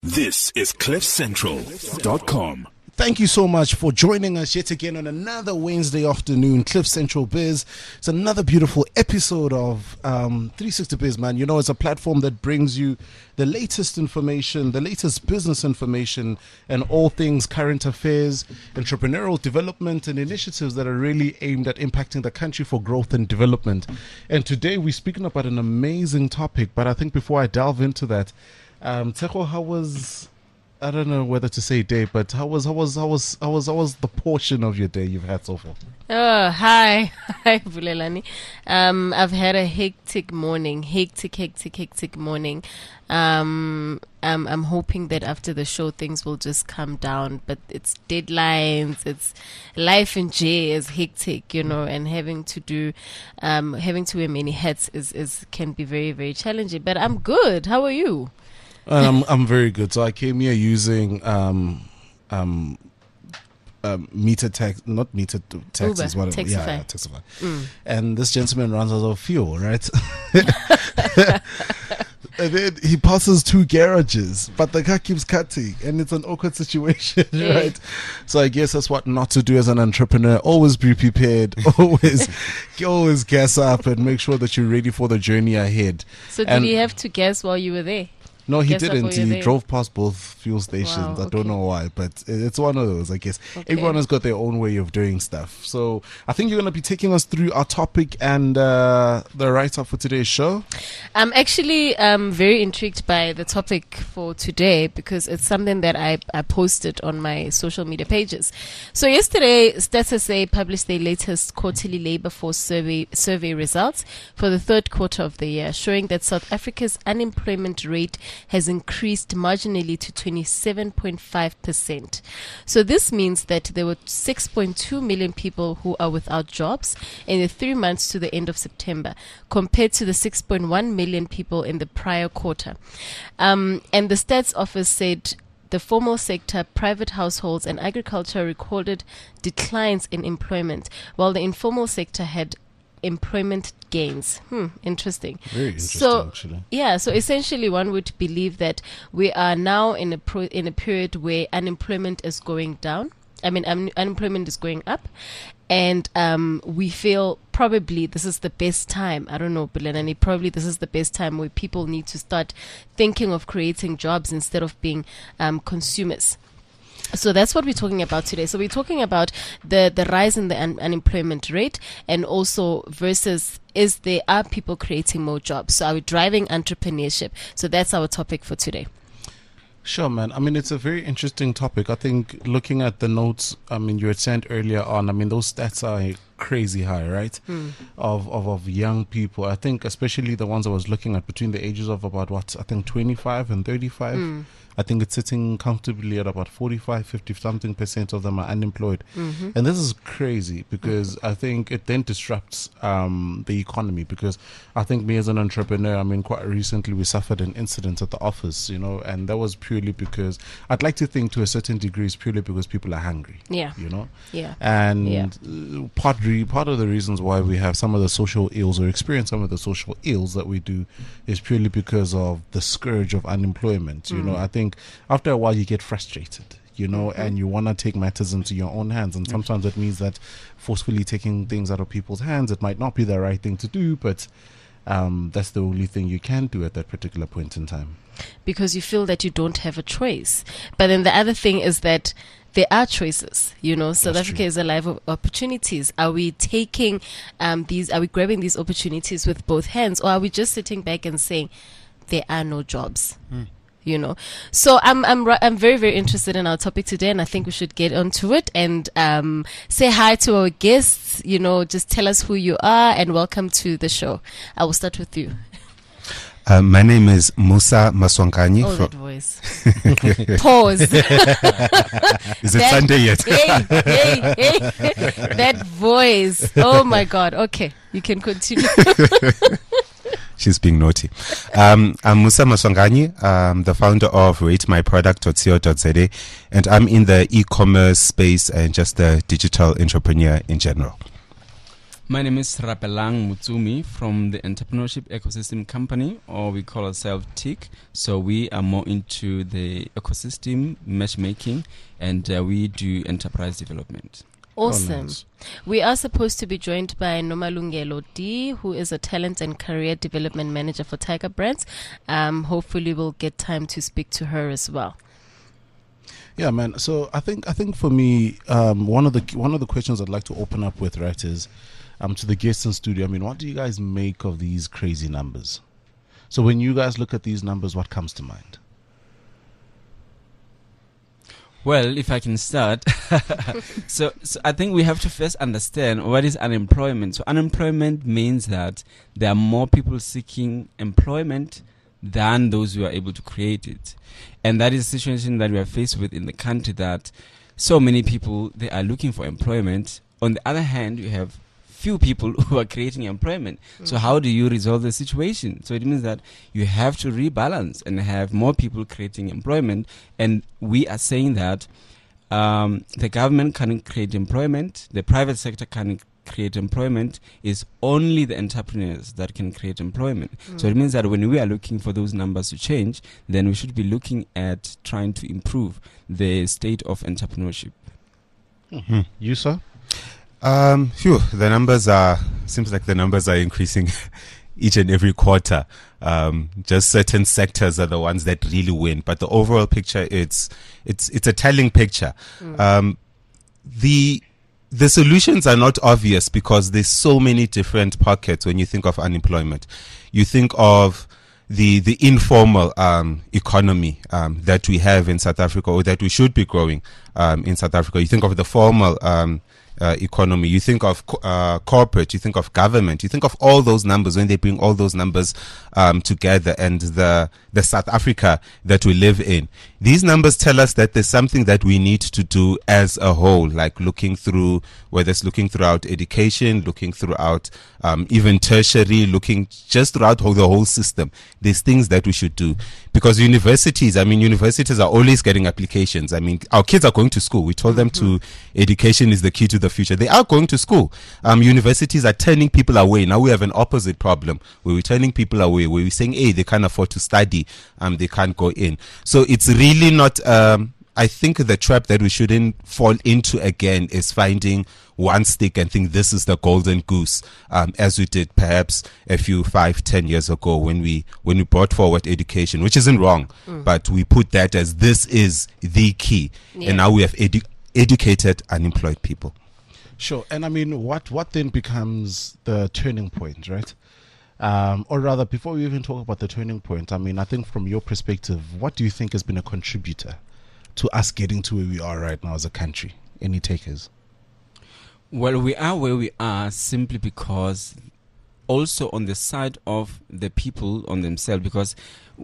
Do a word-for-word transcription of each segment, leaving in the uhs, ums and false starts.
This is cliff central dot com. Thank you so much for joining us yet again on another Wednesday afternoon, Cliff Central Biz. It's another beautiful episode of um, three sixty Biz, man. You know, it's a platform that brings you the latest information, the latest business information, and all things current affairs, entrepreneurial development, and initiatives that are really aimed at impacting the country for growth and development. And today we're speaking about an amazing topic, but I think before I delve into that, um, Teko, how was... I don't know whether to say day, but how was how was how was how was how was the portion of your day you've had so far? Oh, hi, hi, Vulelani. Um, I've had a hectic morning, hectic, hectic, hectic morning. Um, I'm I'm hoping that after the show things will just calm down. But it's deadlines, it's life in J is hectic, you know, and having to do, um, having to wear many hats is is can be very very challenging. But I'm good. How are you? Um, I'm very good. So I came here using um, um, um, meter tax, not meter t- taxis, Uber, whatever. Taxify. Yeah, yeah, Taxify. Mm. And this gentleman runs out of fuel, right? And then he passes two garages, but the car keeps cutting, and it's an awkward situation, Yeah. right? So I guess that's what not to do as an entrepreneur. Always be prepared. Always, always gas up and make sure that you're ready for the journey ahead. So did And- you have to gas while you were there? No, he Guess up didn't. while you're He there. drove past both fuel stations. Wow, I don't okay. know why, but it's one of those, I guess. Okay. Everyone has got their own way of doing stuff. So I think you're going to be taking us through our topic and uh, the write-up for today's show. I'm actually um, very intrigued by the topic for today because it's something that I, I posted on my social media pages. So yesterday, Stats S A published their latest quarterly labor force survey survey results for the third quarter of the year, showing that South Africa's unemployment rate has increased marginally to twenty-seven point five percent. So this means that there were six point two million people who are without jobs in the three months to the end of September, compared to the six point one million people in the prior quarter. Um, and the stats office said the formal sector, private households, and agriculture recorded declines in employment, while the informal sector had employment gains. Hmm, interesting. Very interesting, so, actually. Yeah, so essentially one would believe that we are now in a pro- in a period where unemployment is going down. I mean, um, unemployment is going up, and um, we feel probably this is the best time. I don't know, Bulenani, probably this is the best time where people need to start thinking of creating jobs instead of being um, consumers. So that's what we're talking about today. So we're talking about the, the rise in the un- unemployment rate, and also versus is there are people creating more jobs. So are we driving entrepreneurship? So that's our topic for today. Sure, man. I mean, it's a very interesting topic. I think looking at the notes, I mean, you had sent earlier on, I mean, those stats are crazy high, right? Mm. Of, of of young people. I think especially the ones I was looking at between the ages of about, what, I think twenty-five and thirty-five. Mm. I think it's sitting comfortably at about forty-five, fifty something percent of them are unemployed. Mm-hmm. And this is crazy because I think it then disrupts um, the economy, because I think me as an entrepreneur, I mean, quite recently we suffered an incident at the office, you know, and that was purely because I'd like to think to a certain degree it's purely because people are hungry. Yeah. You know? Yeah. And Yeah. uh, part, re- part of the reasons why we have some of the social ills or experience some of the social ills that we do is purely because of the scourge of unemployment. You Mm. know, I think after a while you get frustrated, you know, Mm-hmm. and you want to take matters into your own hands. And sometimes it means that forcefully taking things out of people's hands, it might not be the right thing to do, but um, that's the only thing you can do at that particular point in time. Because you feel that you don't have a choice. But then the other thing is that there are choices, you know. South That's Africa true. is a life of opportunities. Are we taking um, these, are we grabbing these opportunities with both hands, or are we just sitting back and saying there are no jobs? You know, so I'm I'm ri- I'm very very interested in our topic today, and I think we should get onto it and um, say hi to our guests. You know, just tell us who you are and welcome to the show. I will start with you. Uh, my name is Musa Maswanganyi. Oh, from- that voice. Pause. Is it That- Sunday yet? Hey, hey, hey. That voice. Oh my God. Okay, you can continue. She's being naughty. Um, I'm Musa Maswanganyi. I'm the founder of rate my product dot co dot za, and I'm in the e-commerce space and just a digital entrepreneur in general. My name is Rapelang Mutsumi from the Entrepreneurship Ecosystem Company, or we call ourselves T I C. So we are more into the ecosystem matchmaking, and uh, we do enterprise development. Awesome. Oh, nice. We are supposed to be joined by Nomalungelo D, who is a talent and career development manager for Tiger Brands. Um, hopefully we'll get time to speak to her as well. Yeah, man. So I think I think for me, um, one of the one of the questions I'd like to open up with, right, is um, to the guests in studio. I mean, what do you guys make of these crazy numbers? So when you guys look at these numbers, what comes to mind? Well, if I can start. so, so I think we have to first understand what is unemployment. So unemployment means that there are more people seeking employment than those who are able to create it. And that is a situation that we are faced with in the country, that so many people, they are looking for employment. On the other hand, you have few people who are creating employment. Mm-hmm. So how do you resolve the situation? So it means that you have to rebalance and have more people creating employment. And we are saying that um, the government can't create employment, the private sector can't create employment, is only the entrepreneurs that can create employment. Mm. So it means that when we are looking for those numbers to change, then we should be looking at trying to improve the state of entrepreneurship. Mm-hmm. You, sir? Um, phew, the numbers are, seems like the numbers are increasing each and every quarter. Um, just certain sectors are the ones that really win, but the overall picture, it's, it's, it's a telling picture. Mm. Um, the, the solutions are not obvious because there's so many different pockets when you think of unemployment. You think of the, the informal, um, economy, um, that we have in South Africa, or that we should be growing, um, in South Africa. You think of the formal, um, Uh, economy, you think of co- uh, corporate, you think of government, you think of all those numbers when they bring all those numbers um, together, and the the South Africa that we live in. These numbers tell us that there's something that we need to do as a whole, like looking through, whether it's looking throughout education, looking throughout um, even tertiary, looking just throughout whole, the whole system. There's things that we should do, because universities, I mean, universities are always getting applications. I mean, our kids are going to school. We told them to education is the key to the future. They are going to school. Um, universities are turning people away. Now we have an opposite problem where we're turning people away, where we're saying, hey, they can't afford to study, um, they can't go in. So it's really not, um, I think the trap that we shouldn't fall into again is finding one stick and think this is the golden goose, um, as we did perhaps a few five, ten years ago when we when we brought forward education, which isn't wrong, mm. but we put that as this is the key, yeah. And now we have edu- educated unemployed people. Sure. And I mean, what, what then becomes the turning point, right? Um, or rather, before we even talk about the turning point, I mean, I think from your perspective, what do you think has been a contributor to us getting to where we are right now as a country? Any takers? Well, we are where we are simply because also on the side of the people on themselves, because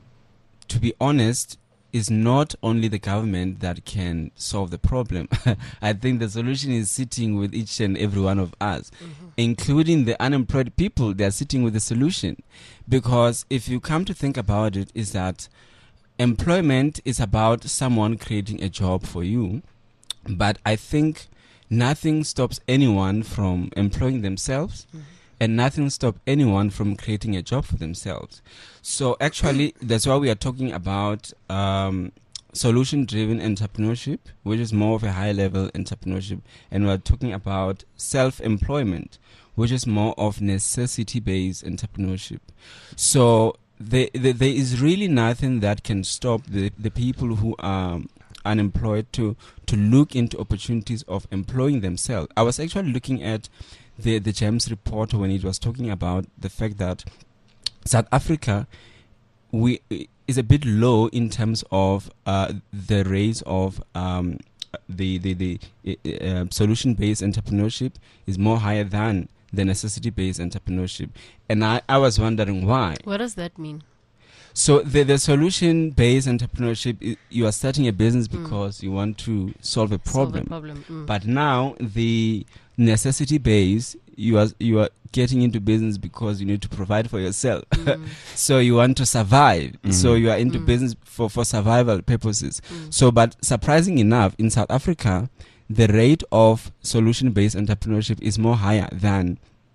to be honest, it's not only the government that can solve the problem. I think the solution is sitting with each and every one of us, mm-hmm. including the unemployed people. They are sitting with the solution, because if you come to think about it, is that employment is about someone creating a job for you, but I think nothing stops anyone from employing themselves, mm-hmm. and nothing stops anyone from creating a job for themselves. So actually, that's why we are talking about um, solution-driven entrepreneurship, which is more of a high-level entrepreneurship, and we are talking about self-employment, which is more of necessity-based entrepreneurship. So the, the, there is really nothing that can stop the, the people who are unemployed to to look into opportunities of employing themselves. I was actually looking at the the GEMS report when it was talking about the fact that South Africa we is a bit low in terms of uh, the rates of um, the the the uh, solution based entrepreneurship is more higher than the necessity based entrepreneurship, and I, I was wondering why. What does that mean? So the, the solution-based entrepreneurship, I, you are starting a business because mm. you want to solve a problem. Solve a problem. Mm. But now the necessity-based, you are you are getting into business because you need to provide for yourself. Mm. So you want to survive. Mm. So you are into mm. business for, for survival purposes. Mm. So, but surprising enough, in South Africa, the rate of solution-based entrepreneurship is more higher than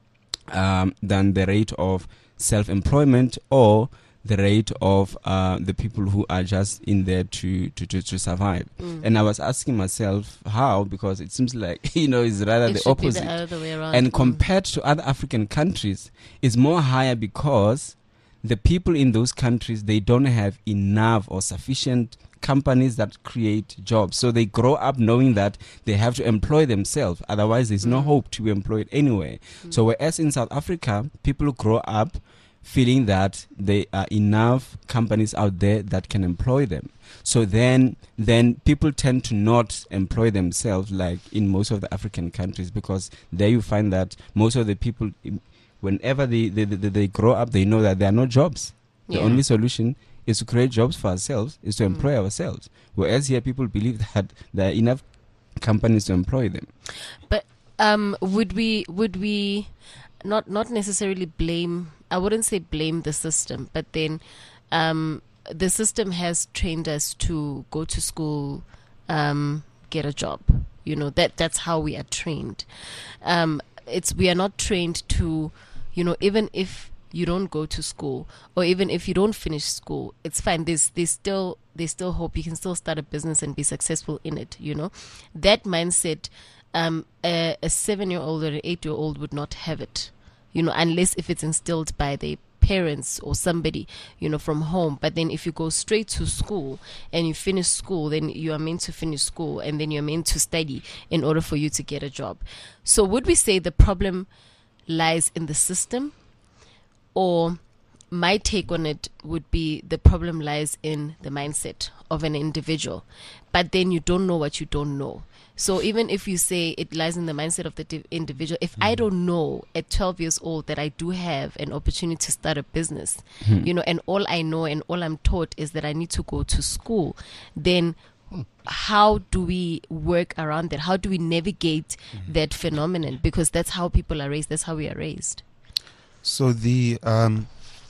um, than the rate of self-employment or the rate of uh, the people who are just in there to to, to, to survive. Mm. And I was asking myself how, because it seems like, you know, it's rather It the should be opposite. the other way around. And Mm. compared to other African countries, it's more higher because the people in those countries, they don't have enough or sufficient companies that create jobs. So they grow up knowing that they have to employ themselves. Otherwise, there's no Mm. hope to be employed anyway. Mm. So whereas in South Africa, people grow up feeling that there are enough companies out there that can employ them. So then then people tend to not employ themselves like in most of the African countries, because there you find that most of the people, im- whenever they, they, they, they grow up, they know that there are no jobs. The Yeah. only solution is to create jobs for ourselves, is to Mm. employ ourselves. Whereas here people believe that there are enough companies to employ them. But um, would we would we not not necessarily blame? I wouldn't say blame the system, but then um, the system has trained us to go to school, um, get a job. You know that that's how we are trained. Um, it's we are not trained to, you know, even if you don't go to school or even if you don't finish school, it's fine. There's there's still there's still hope. You can still start a business and be successful in it. You know, that mindset. Um, a, a seven-year-old or an eight-year-old would not have it, you know, unless if it's instilled by their parents or somebody, you know, from home. But then if you go straight to school and you finish school, then you are meant to finish school and then you're meant to study in order for you to get a job. So would we say the problem lies in the system, or my take on it would be the problem lies in the mindset of an individual, but then you don't know what you don't know. So even if you say it lies in the mindset of the di- individual, if I don't know at twelve years old that I do have an opportunity to start a business, you know, and all I know and all I'm taught is that I need to go to school, then how do we work around that? How do we navigate that phenomenon? Because that's how people are raised. That's how we are raised. So the um,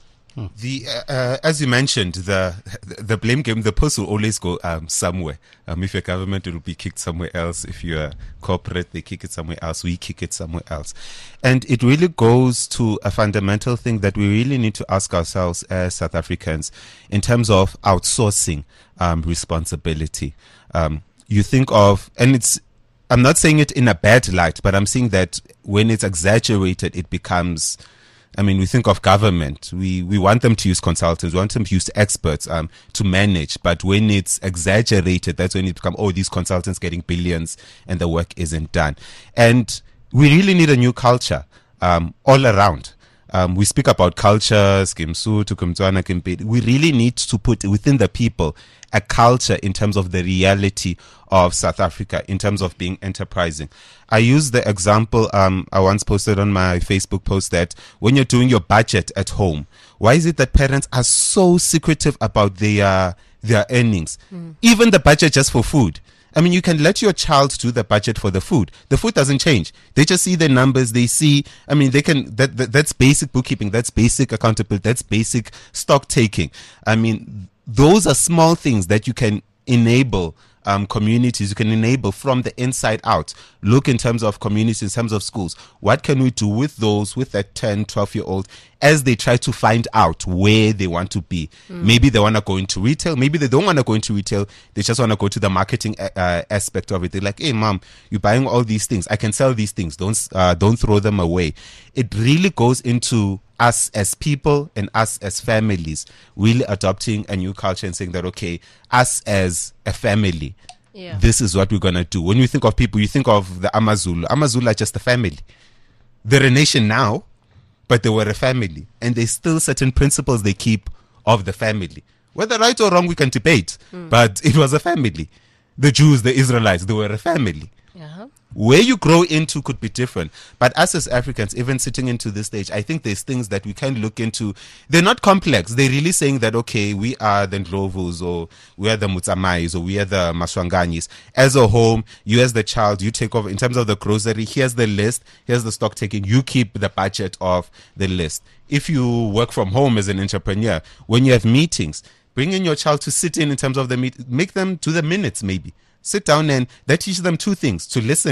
the uh, uh, as you mentioned, the the blame game, the post will always go um, somewhere. Um, if you're government, it will be kicked somewhere else. If you're corporate, they kick it somewhere else. We kick it somewhere else, and it really goes to a fundamental thing that we really need to ask ourselves as South Africans in terms of outsourcing um, responsibility. Um, you think of, and it's. I'm not saying it in a bad light, but I'm saying that when it's exaggerated, it becomes. I mean, we think of government. We we want them to use consultants. We want them to use experts um, to manage. But when it's exaggerated, that's when it becomes, oh, these consultants getting billions and the work isn't done. And we really need a new culture um, all around. Um, we speak about cultures, Kimsuthu, Kimtswana, Kimpedi. We really need to put within the people a culture in terms of the reality of South Africa, in terms of being enterprising. I use the example um, I once posted on my Facebook post that when you're doing your budget at home, why is it that parents are so secretive about their their earnings? Mm. Even the budget just for food. I mean, you can let your child do the budget for the food. The food doesn't change. They just see the numbers. They see, I mean, they can, that, that that's basic bookkeeping. That's basic accountability. That's basic stock taking. I mean, those are small things that you can enable um, communities. You can enable from the inside out. Look in terms of communities, in terms of schools. What can we do with those, with that ten, twelve year old as they try to find out where they want to be? Mm. Maybe they want to go into retail. Maybe they don't want to go into retail. They just want to go to the marketing uh, aspect of it. They're like, hey, mom, you're buying all these things. I can sell these things. Don't, uh, don't throw them away. It really goes into us as people and us as families really adopting a new culture and saying that, okay, us as a family, yeah. this is what we're going to do. When you think of people, you think of the Amazulu. Amazulu are just a family. They're a nation now, but they were a family. And there's still certain principles they keep of the family. Whether right or wrong, we can debate. Mm. But it was a family. The Jews, the Israelites, they were a family. Uh-huh. Where you grow into could be different. But us as Africans, even sitting into this stage, I think there's things that we can look into. They're not complex. They're really saying that, okay, we are the Ndlovus, or we are the Mutsamais, or we are the Maswanganyis. As a home, you as the child, you take over. In terms of the grocery, here's the list. Here's the stock taking. You keep the budget of the list. If you work from home as an entrepreneur, when you have meetings, bring in your child to sit in in terms of the meet. Make them do the minutes maybe. Sit down and that teaches them two things: to listen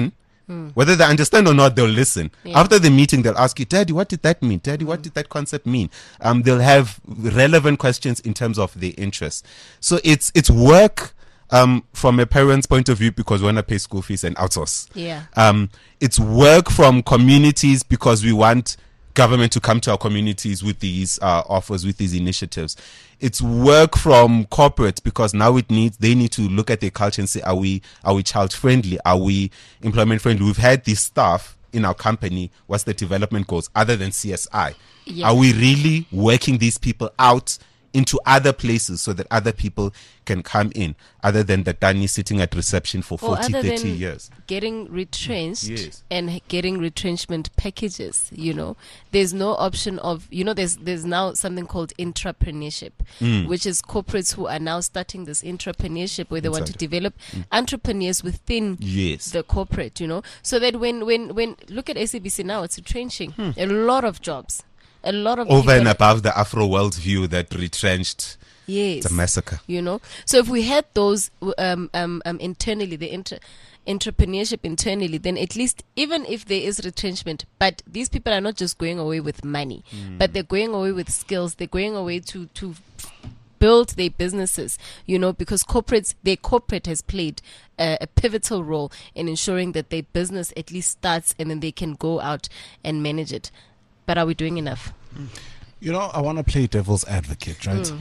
Whether they understand or not, they'll listen. Yeah. After the meeting, they'll ask you, Daddy, what did that mean? Daddy, what did that concept mean? Um, they'll have relevant questions in terms of their interests. So it's it's work um, from a parent's point of view because we want to pay school fees and outsource. Yeah. Um, it's work from communities because we want government to come to our communities with these uh, offers, with these initiatives. It's work from corporate because now it needs they need to look at their culture and say, are we are we child friendly? Are we employment friendly? We've had this staff in our company. What's the development goals other than C S I? Yeah. Are we really working these people out into other places so that other people can come in, other than the Dani sitting at reception for Or forty, other thirty than years? getting retrenched Yes. and h- getting retrenchment packages, you know, there's no option of, you know, there's there's now something called intrapreneurship, Mm. which is corporates who are now starting this intrapreneurship where they want to Inside. develop entrepreneurs within Yes. the corporate, you know, so that when when when look at S A B C now, it's retrenching a lot of jobs, a lot of Over people- and above the Afro world view that retrenched. yes, It's a massacre. you know. So if we had those um, um, um, internally, the inter- entrepreneurship internally, then at least even if there is retrenchment, but these people are not just going away with money, but they're going away with skills. They're going away to to build their businesses, you know, because corporates, their corporate has played a, a pivotal role in ensuring that their business at least starts and then they can go out and manage it. But are we doing enough? You know, I want to play devil's advocate, right?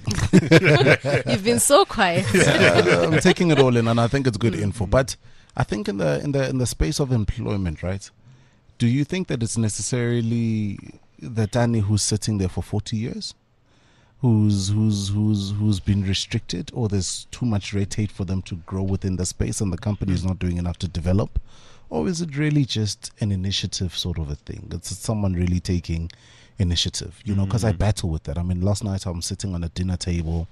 You've been so quiet. Yeah, I'm taking it all in, and I think it's good info. But I think in the in the in the space of employment, right? Do you think that it's necessarily the Dani who's sitting there for forty years, who's who's who's who's been restricted, or there's too much red tape for them to grow within the space, and the company is not doing enough to develop, or is it really just an initiative sort of a thing? It's someone really taking initiative, you know, because I battle with that. I mean, last night I'm sitting on a dinner table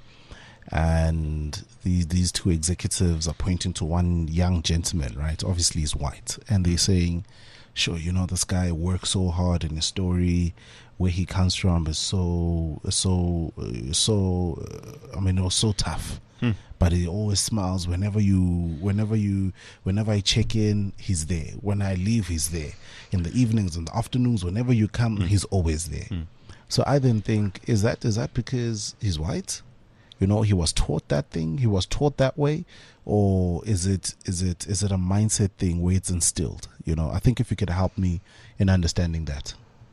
and these these two executives are pointing to one young gentleman, right? Obviously he's white, and they're saying, sure, you know, this guy works so hard, and his story where he comes from is so so uh, so uh, I mean, it was so tough. Hmm. But he always smiles whenever you whenever you whenever I check in, he's there. When I leave, he's there. In the evenings and the afternoons, whenever you come, Hmm. he's always there. Hmm. So I then think, is that is that because he's white? You know, he was taught that thing, he was taught that way, or is it is it is it a mindset thing where it's instilled? You know, I think if you could help me in understanding that.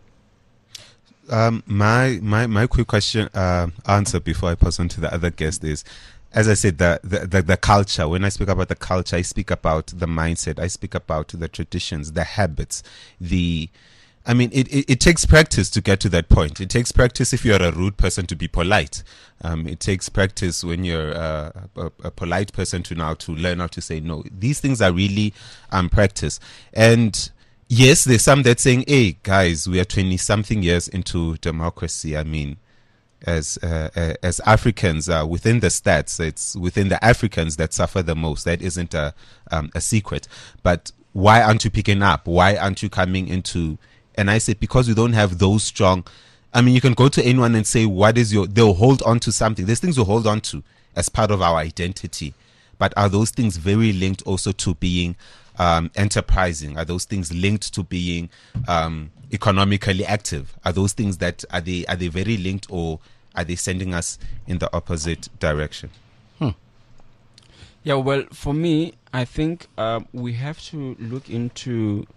Um, my my my quick question uh, answer before I pass on to the other guest is, as I said, the, the the the culture. When I speak about the culture, I speak about the mindset. I speak about the traditions, the habits, the. I mean, it, it, it takes practice to get to that point. It takes practice if you're a rude person to be polite. Um, it takes practice when you're uh, a, a polite person to now to learn how to say no. These things are really um practice. And yes, there's some that saying, "Hey guys, we are twenty something years into democracy." I mean, as uh, uh, as Africans uh, within the stats, it's within the Africans that suffer the most. That isn't a um, a secret. But why aren't you picking up? Why aren't you coming into? And I say, because you don't have those strong. I mean, you can go to anyone and say, what is your, they'll hold on to something. There's things we hold on to as part of our identity. But are those things very linked also to being um, enterprising? Are those things linked to being um, economically active? Are those things that, are they, are they very linked, or are they sending us in the opposite direction? Hmm. Yeah, well, for me, I think um, we have to look into,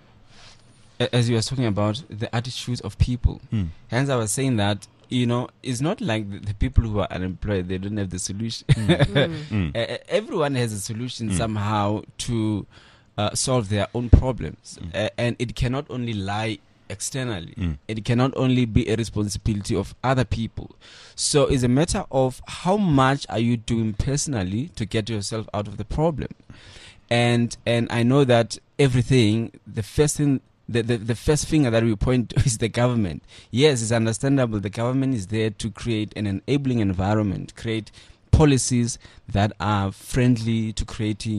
a- as you were talking about, the attitudes of people. Hmm. Hence, I was saying that, you know, it's not like the, the people who are unemployed, they don't have the solution. Mm. Uh, everyone has a solution Mm. somehow to uh, solve their own problems. Mm. Uh, and it cannot only lie externally. Mm. It cannot only be a responsibility of other people. So it's a matter of how much are you doing personally to get yourself out of the problem. And and I know that everything, the first thing, the, the, the first finger that we point to is the government. Yes, it's understandable. The government is there to create an enabling environment, create policies that are friendly to creating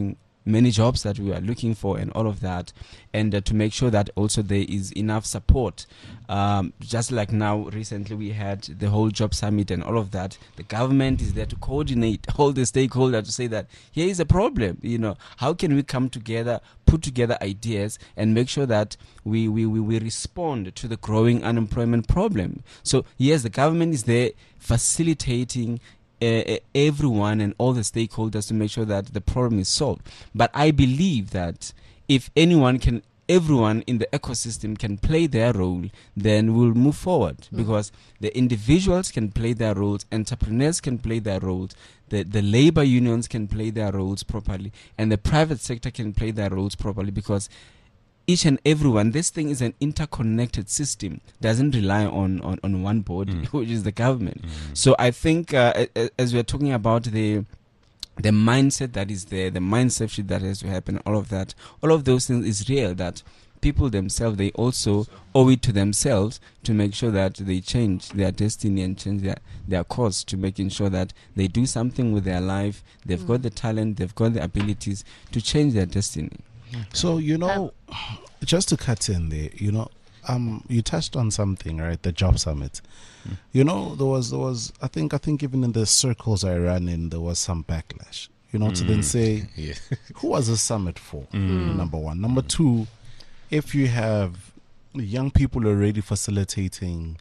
many jobs that we are looking for and all of that, and uh, to make sure that also there is enough support. Um, just like now, recently we had the whole job summit and all of that. The government is there to coordinate all the stakeholders to say that here is a problem. You know, how can we come together, put together ideas, and make sure that we we, we, we respond to the growing unemployment problem. So yes, the government is there facilitating Uh, everyone and all the stakeholders to make sure that the problem is solved. But I believe that if anyone can, everyone in the ecosystem can play their role, then we'll move forward, mm. because the individuals can play their roles, entrepreneurs can play their roles, the, the labor unions can play their roles properly, and the private sector can play their roles properly, because each and everyone, this thing is an interconnected system, doesn't rely on, on, on one body, mm. which is the government. Mm. So I think uh, as we're talking about the the mindset that is there, the mindset shift that has to happen, all of that, all of those things is real, that people themselves, they also owe it to themselves to make sure that they change their destiny and change their, their course, to making sure that they do something with their life. They've mm. got the talent, they've got the abilities to change their destiny. So, you know, um, just to cut in there, you know, um, you touched on something, right? The job summit. Mm. You know, there was, there was, I think, I think even in the circles I ran in, there was some backlash. You know, mm. to then say, yeah. who was the summit for? Mm. Number one. Number mm. two, if you have young people already facilitating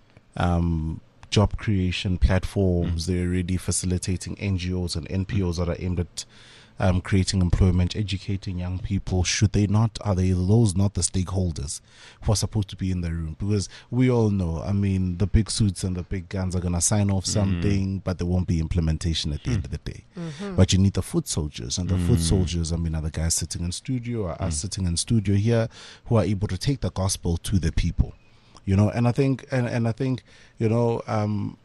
um, job creation platforms, mm. they're already facilitating N G Os and N P Os that are aimed at Um, creating employment, educating young people. Should they not, are they those not the stakeholders who are supposed to be in the room? Because we all know, I mean, the big suits and the big guns are going to sign off something, mm. but there won't be implementation at the mm. end of the day. Mm-hmm. But you need the foot soldiers, and the mm. foot soldiers, I mean, are the guys sitting in studio, or us mm. sitting in studio here, who are able to take the gospel to the people, you know. And I think, and, and I think, you know, um,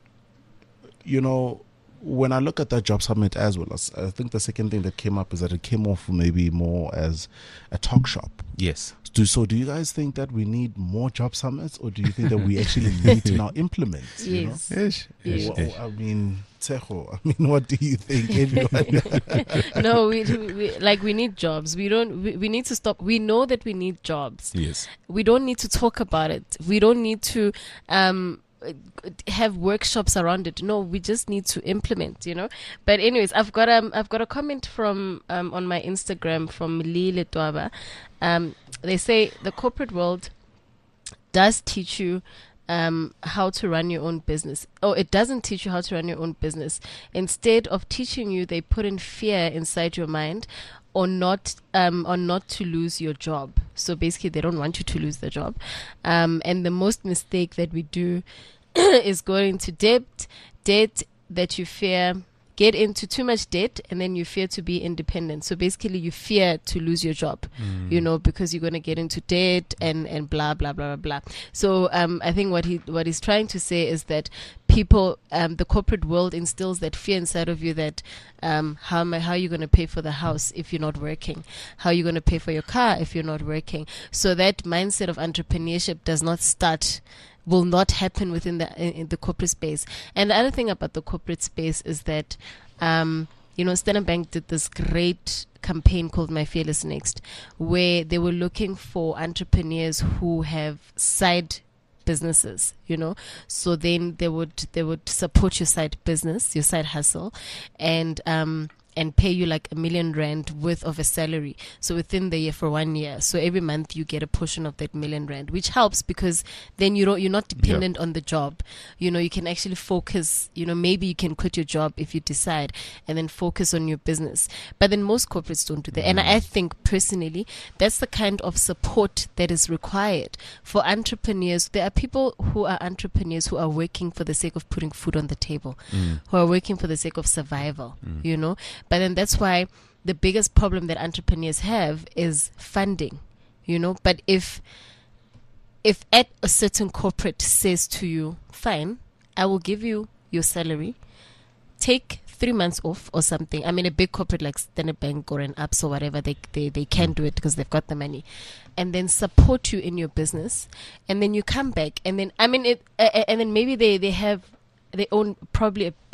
you know, when I look at that job summit as well, I think the second thing that came up is that it came off maybe more as a talk shop. Yes. Do, so do you guys think that we need more job summits, or do you think that we actually need to now implement? Yes. You know? Yes. yes. Well, I mean, Tseho, I mean, what do you think, everyone? No, we, we like we need jobs. We don't. We, we need to stop. We know that we need jobs. Yes. We don't need to talk about it. We don't need to um have workshops around it. No, we just need to implement, you know. But anyways, I've got um I've got a comment from um on my Instagram from Lile Twaba. Um they say the corporate world does teach you um how to run your own business. Oh, it doesn't teach you how to run your own business. Instead of teaching you, they put in fear inside your mind, or not um or not to lose your job. So basically they don't want you to lose the job. Um and the most mistake that we do is going into debt debt that you fear get into too much debt, and then you fear to be independent. So basically you fear to lose your job, mm. you know, because you're going to get into debt and and blah blah blah blah blah. So um I think what he what he's trying to say is that people, um the corporate world instills that fear inside of you, that um how am I, how are you going to pay for the house if you're not working? How are you going to pay for your car if you're not working? So that mindset of entrepreneurship does not start will not happen within the in the corporate space. And the other thing about the corporate space is that um you know, Standard Bank did this great campaign called My Fearless Next, where they were looking for entrepreneurs who have side businesses, you know. So then they would they would support your side business, your side hustle, and um and pay you like a million rand worth of a salary. So within the year, for one year. So every month you get a portion of that million rand, which helps because then you don't, you're not dependent yep. on the job. You know, you can actually focus, you know, maybe you can quit your job if you decide, and then focus on your business. But then most corporates don't do that. Mm. And I think personally, that's the kind of support that is required for entrepreneurs. There are people who are entrepreneurs who are working for the sake of putting food on the table, mm. who are working for the sake of survival, mm. you know. But then that's why the biggest problem that entrepreneurs have is funding, you know. But if if at a certain corporate says to you, fine, I will give you your salary, take three months off or something. I mean, a big corporate like Standard Bank or an Absa or whatever, they, they, they can do it because they've got the money, and then support you in your business. And then you come back, and then, I mean, it, uh, and then maybe they, they have, they own probably a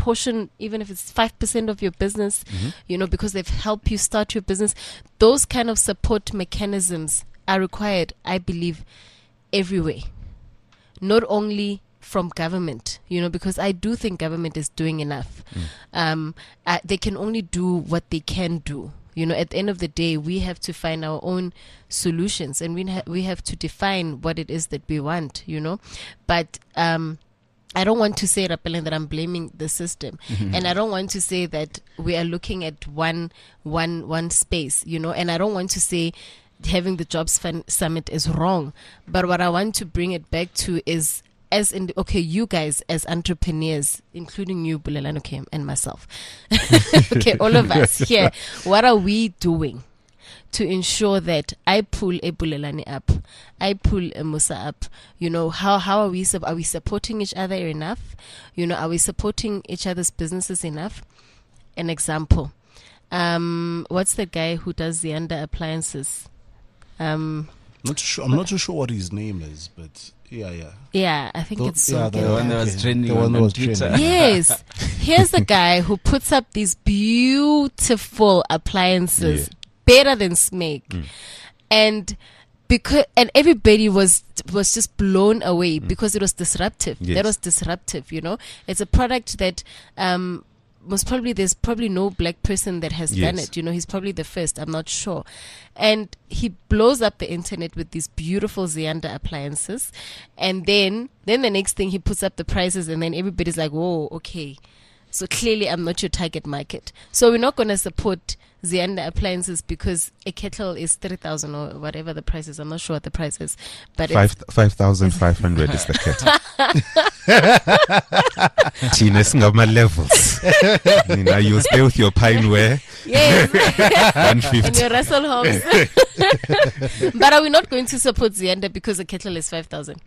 portion, even if it's five percent of your business, Mm-hmm. you know, because they've helped you start your business. Those kind of support mechanisms are required, I believe, everywhere. Not only from government, you know, because I do think government is doing enough. Mm. Um, uh, they can only do what they can do. You know, at the end of the day, we have to find our own solutions, and we ha- we have to define what it is that we want, you know. But um, I don't want to say, Rapeleng, that I'm blaming the system, and I don't want to say that we are looking at one one one space, you know, and I don't want to say having the Jobs Fund Summit is wrong. But what I want to bring it back to is, as in, okay, you guys as entrepreneurs, including you, Bulelani, okay, and myself, okay, all of us here, what are we doing to ensure that I pull a Bulelani up, I pull a Musa up? You know, how how are we sub- are we supporting each other enough? You know, are we supporting each other's businesses enough? An example, um, what's the guy who does the under appliances? Um, Not too sure. I'm not too sure what his name is, but yeah, yeah. yeah, I think The- it's yeah, so the The one that Okay. was trending The one on, that on was Twitter. trending. Yes. Here's a guy who puts up these beautiful appliances, better than Smeg. And because and everybody was was just blown away because it was disruptive. Yes. That was disruptive, you know. It's a product that um most probably there's probably no black person that has done Yes. it. You know, he's probably the first, I'm not sure. And he blows up the internet with these beautiful Zianda appliances. And then then the next thing, he puts up the prices, and then everybody's like, whoa, okay. So clearly I'm not your target market. So we're not going to support Zianda appliances because a kettle is thirty thousand or whatever the price is. I'm not sure what the price is. But Five it's, five thousand five hundred is the kettle. Tina Singama levels. You know, you stay with your pineware. yes. One And fifty. your Russell Hobbs. But are we not going to support Zianda because a kettle is five thousand?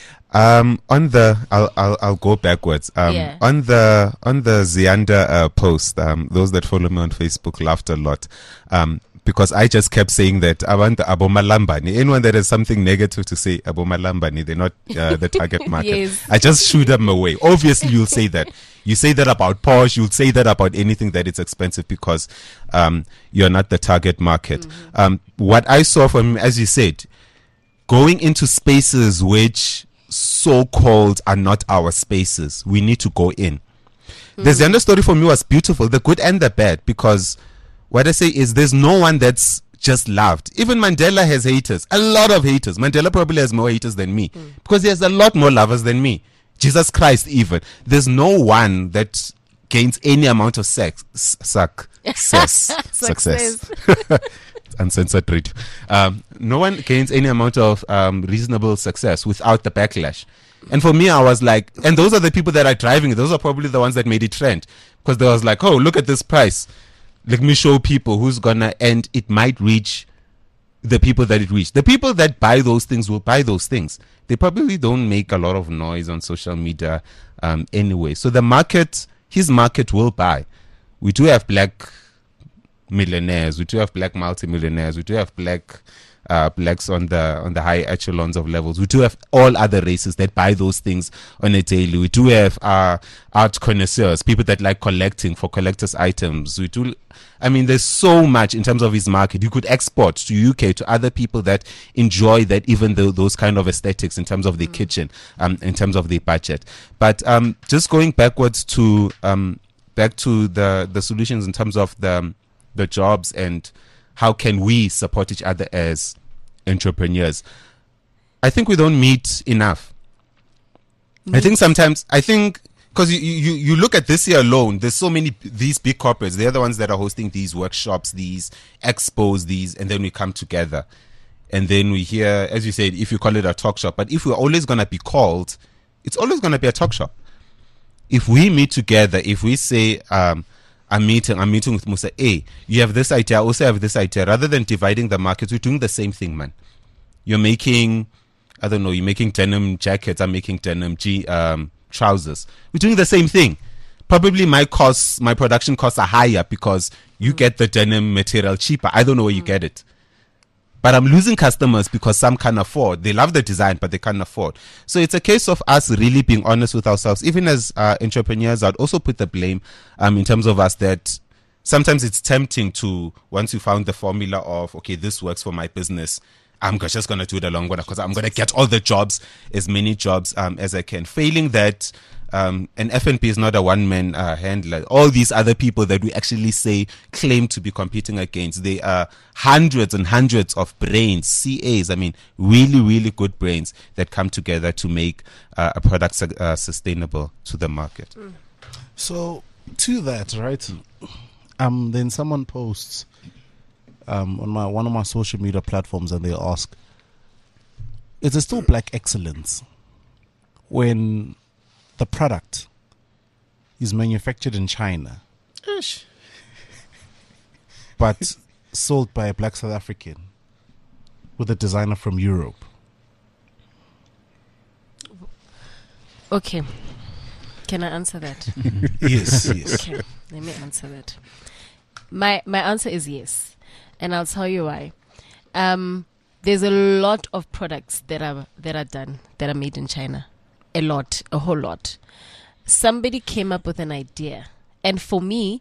Um, on the, I'll, I'll, I'll go backwards. Um, Yeah. on the, on the Zianda uh, post, um, those that follow me on Facebook laughed a lot. Um, because I just kept saying that I want Abomalambani. Anyone that has something negative to say Abomalambani, they're not uh, the target market. Yes. I just shoot them away. Obviously, you'll say that. You say that about Porsche. You'll say that about anything that is expensive because um, you're not the target market. Mm-hmm. Um, what I saw from him, as you said, going into spaces which so-called are not our spaces, we need to go in. The Zianda story for me was beautiful, the good and the bad, because what I say is there's no one that's just loved. Even Mandela has haters, a lot of haters. Mandela probably has more haters than me because he has a lot more lovers than me. Jesus Christ, even. There's no one that gains any amount of sex, s- suck, success, success. Uncensored radio. Um, no one gains any amount of um, reasonable success without the backlash. And for me, I was like, and those are the people that are driving it. Those are probably the ones that made it trend because they was like, oh, look at this price. Let me show people who's gonna, and it might reach the people that it reached. The people that buy those things will buy those things. They probably don't make a lot of noise on social media um, anyway. So the market, his market will buy. We do have black millionaires, we do have black multimillionaires, we do have black uh, blacks on the on the high echelons of levels. We do have all other races that buy those things on a daily. We do have uh, art connoisseurs, people that like collecting for collectors' items. We do. I mean, there's so much in terms of his market. You could export to U K to other people that enjoy that, even though those kind of aesthetics in terms of the kitchen, um, in terms of the budget. But um, just going backwards to um, back to the the solutions in terms of the the jobs and how can we support each other as entrepreneurs. I think we don't meet enough. I think sometimes, I think, because you, you, you look at this year alone, there's so many, these big corporates, they're the ones that are hosting these workshops, these expos, these, and then we come together. And then we hear, as you said, if you call it a talk shop, but if we're always going to be called, it's always going to be a talk shop. If we meet together, if we say, um, I'm meeting, I'm meeting with Musa, hey, you have this idea, I also have this idea. Rather than dividing the markets, we're doing the same thing, man. You're making, I don't know, you're making denim jackets, I'm making denim G, um, trousers. We're doing the same thing. Probably my costs, my production costs are higher because you get the denim material cheaper. I don't know where you get it. but I'm losing customers because some can't afford. They love the design, but they can't afford. So it's a case of us really being honest with ourselves. Even as uh, entrepreneurs, I'd also put the blame um, in terms of us that sometimes it's tempting to, once you found the formula of, okay, this works for my business, I'm go- just going to do it along with it because I'm going to get all the jobs, as many jobs um, as I can. Failing that, um, an F and B is not a one-man uh, handler. All these other people that we actually say claim to be competing against, they are hundreds and hundreds of brains, C As, I mean, really, really good brains that come together to make uh, a product su- uh, sustainable to the market. Mm. So, to that, right? Um, then someone posts um, on my one of my social media platforms, and they ask, "Is it still black excellence when the product is manufactured in China, but sold by a black South African with a designer from Europe?" Okay. Can I answer that? Yes, yes. Okay, let me answer that. My my answer is yes, and I'll tell you why. Um, there's a lot of products that are that are done that are made in China, a lot, a whole lot. Somebody came up with an idea, and for me,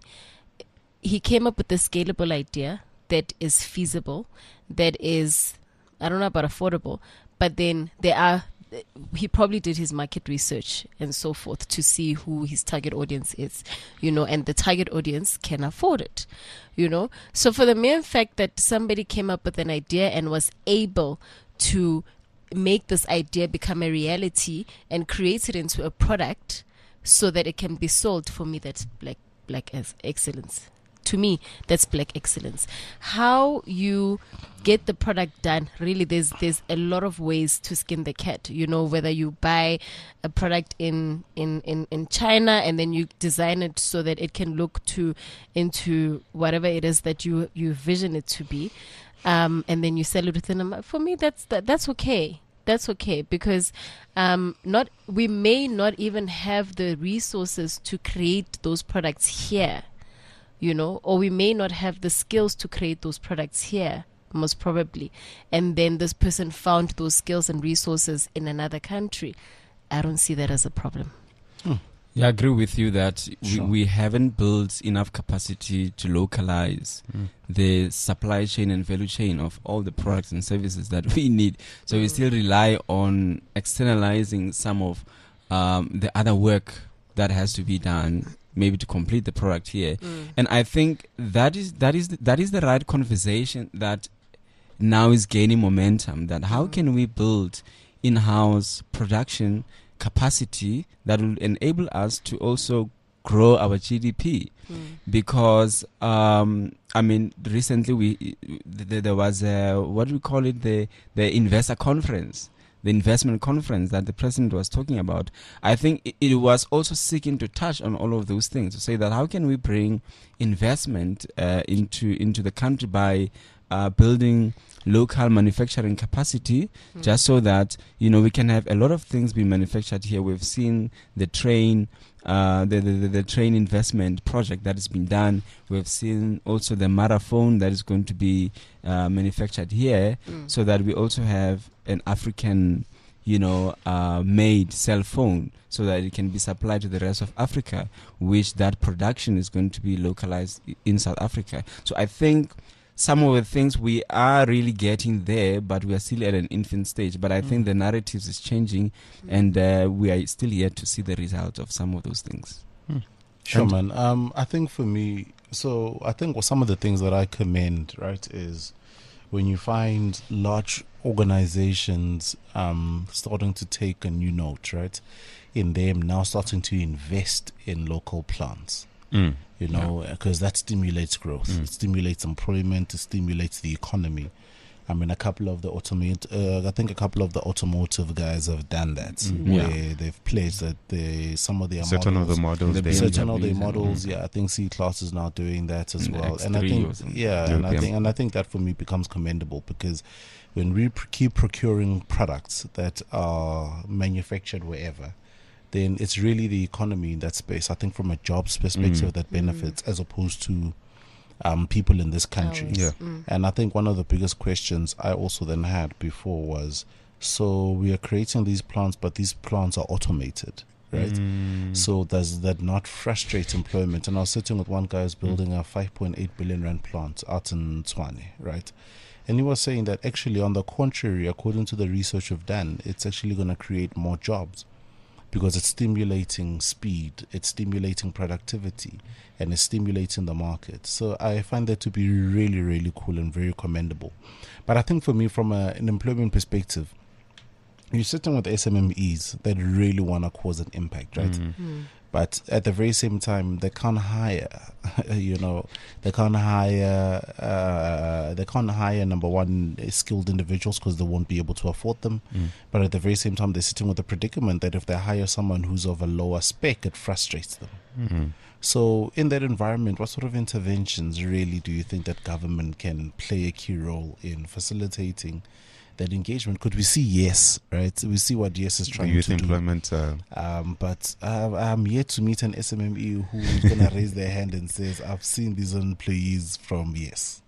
he came up with a scalable idea that is feasible, that is, I don't know about affordable, but then there are. He probably did his market research and so forth to see who his target audience is, you know, and the target audience can afford it, you know. So for the mere fact that somebody came up with an idea and was able to make this idea become a reality and create it into a product so that it can be sold, for me, that's black, black as excellence. To me, that's black excellence. How you get the product done, really, there's there's a lot of ways to skin the cat. You know, whether you buy a product in, in, in, in China and then you design it so that it can look to into whatever it is that you, you vision it to be, um, and then you sell it within a month. For me, that's that, that's okay. That's okay, because um, not we may not even have the resources to create those products here. You know, or we may not have the skills to create those products here, most probably. And then this person found those skills and resources in another country. I don't see that as a problem. Hmm. Yeah, I agree with you that Sure. we, we haven't built enough capacity to localize Mm. the supply chain and value chain of all the products and services that we need. So we still rely on externalizing some of um, the other work that has to be done, maybe to complete the product here. Mm. And I think that is that is that is the right conversation that now is gaining momentum. That how can we build in-house production capacity that will enable us to also grow our G D P? Mm. Because um, I mean, recently we th- there was a, what do we call it, the the investor conference. The investment conference that the president was talking about. I think it, it was also seeking to touch on all of those things, to say that how can we bring investment uh, into into the country by uh, building local manufacturing capacity, Mm. just so that, you know, we can have a lot of things being manufactured here. We've seen the train, uh, the, the, the, the train investment project that has been done. We've seen also the marathon that is going to be uh, manufactured here, Mm. so that we also have an African, you know, uh, made cell phone, so that it can be supplied to the rest of Africa, which that production is going to be localized i- in South Africa. So I think some of the things we are really getting there, but we are still at an infant stage. But I think the narratives is changing, and uh, we are still yet to see the result of some of those things. Sure, And- man. Um, I think for me, so I think what some of the things that I commend, right, is when you find large organizations um, starting to take a new note, right, in them now starting to invest in local plants, Mm. you know, because that stimulates growth, Mm. it stimulates employment, it stimulates the economy. I mean, a couple of the automate, uh, I think a couple of the automotive guys have done that, Mm. where Yeah. they've pledged that they, some of their Certain models, of the models. The they- certain of B M the Ws and- models, yeah, I think C Class is now doing that as And well, X and I three think, or something. yeah, and I European. think, and I think that for me becomes commendable, because when we pr- keep procuring products that are manufactured wherever, then it's really the economy in that space. I think from a jobs perspective Mm. that benefits, as opposed to um, people in this country. Hours. Yeah. Mm. And I think one of the biggest questions I also then had before was, so we are creating these plants, but these plants are automated, right? Mm. So does that not frustrate employment? And I was sitting with one guy who's building a five point eight billion rand plant out in Tshwane, right? And he was saying that actually, on the contrary, according to the research we've done, it's actually going to create more jobs because it's stimulating speed, it's stimulating productivity, and it's stimulating the market. So I find that to be really, really cool and very commendable. But I think for me, from a, an employment perspective, you're sitting with S M M Es that really want to cause an impact, right? Mm. Mm. But at the very same time, they can't hire, you know, they can't hire, uh, they can't hire, number one, skilled individuals because they won't be able to afford them. Mm. But at the very same time, they're sitting with the predicament that if they hire someone who's of a lower spec, it frustrates them. Mm. So in that environment, what sort of interventions really do you think that government can play a key role in facilitating that engagement? Could we see yes, right? We see what yes is The trying youth to do. employment. Uh, Um, but uh, I'm yet to meet an S M M E who's going to raise their hand and says, I've seen these employees from yes.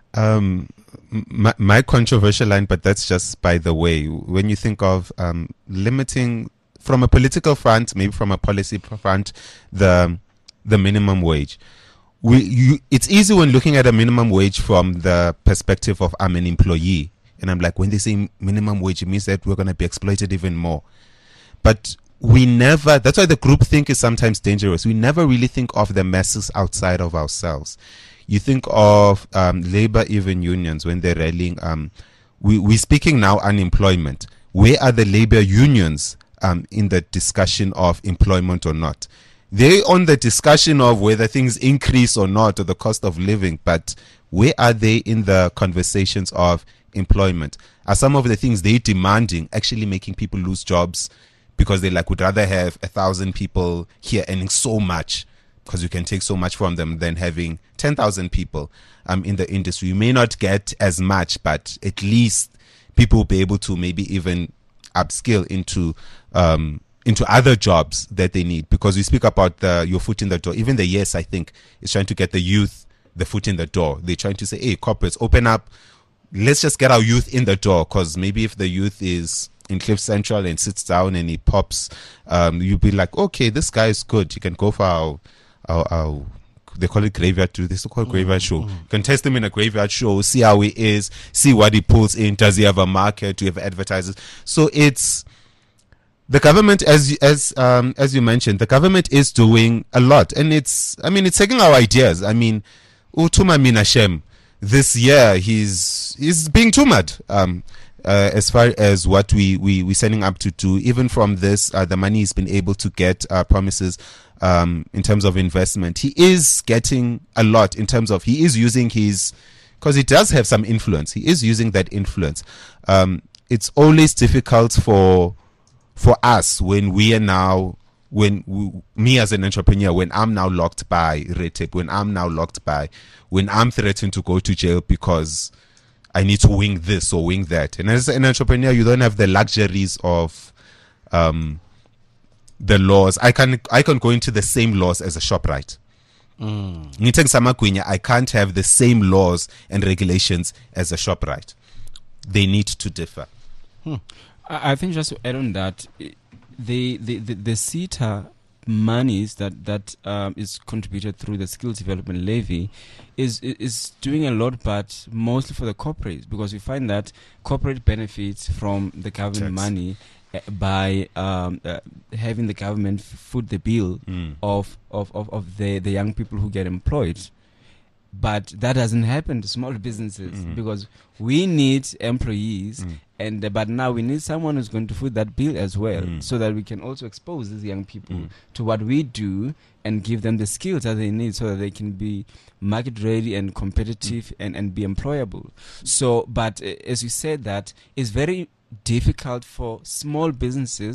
Um, my, my controversial line, but that's just by the way. When you think of um, limiting from a political front, maybe from a policy front, the the minimum wage, we you it's easy when looking at a minimum wage from the perspective of I'm an employee, and I'm like, when they say minimum wage, it means that we're going to be exploited even more. But we never. That's why the group think is sometimes dangerous. We never really think of the masses outside of ourselves. You think of um, labor, even unions, when they're rallying. Um, we, we're speaking now unemployment. Where are the labor unions um, in the discussion of employment or not? They're on the discussion of whether things increase or not, or the cost of living. But where are they in the conversations of employment? Are some of the things they're demanding actually making people lose jobs because they like would rather have a thousand people here earning so much, because you can take so much from them, than having ten thousand people um, in the industry. You may not get as much, but at least people will be able to maybe even upskill into um, into other jobs that they need. Because we speak about the, your foot in the door. Even the Yes, I think, is trying to get the youth the foot in the door. They're trying to say, hey, corporates, open up. Let's just get our youth in the door. Because maybe if the youth is in Cliff Central and sits down and he pops, um, you'll be like, okay, this guy is good. You can go for our, our, our they call it graveyard too. They still call it graveyard show. You can test him in a graveyard show, see how he is, see what he pulls in. Does he have a market? Do you have advertisers? So it's the government, as as um as you mentioned, the government is doing a lot, and it's I mean it's taking our ideas. I mean, Utuma Minashem, this year he's he's being tumored. Um, Uh, as far as what we, we, we're setting up to do, even from this, uh, the money he's been able to get, uh, promises, um, in terms of investment. He is getting a lot in terms of, he is using his, because he does have some influence. He is using that influence. Um, it's always difficult for, for us when we are now, when we, me as an entrepreneur, when I'm now locked by red tape, when I'm now locked by, when I'm threatened to go to jail because I need to wing this or wing that. And as an entrepreneur, you don't have the luxuries of um, the laws. I can I can go into the same laws as a ShopRite. Mm. I can't have the same laws and regulations as a ShopRite. They need to differ. Hmm. I I think just to add on that, the the the, the SETA monies that that um, is contributed through the skills development levy is is doing a lot, but mostly for the corporates, because we find that corporate benefits from the government Tax. money uh, by um, uh, having the government f- foot the bill Mm. of, of, of, of the, the young people who get employed. But that doesn't happen to small businesses Mm. because we need employees, Mm. and uh, but now we need someone who's going to foot that bill as well, Mm. so that we can also expose these young people Mm. to what we do and give them the skills that they need so that they can be market ready and competitive and, and be employable. So, but uh, as you said, that it's very difficult for small businesses